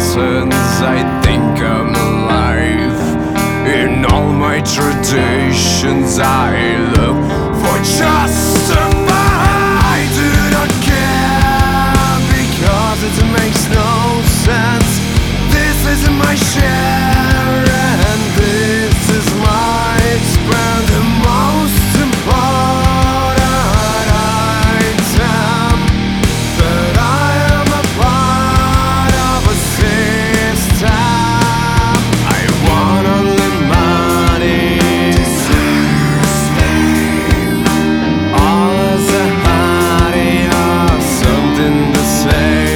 reasons I think I'm alive. In all my traditions I look for justify. I do not care because it makes no sense. This is my share and this is my expense. The most important item that I am a part of a system. I want only money to sustain. All is a honey of something to say.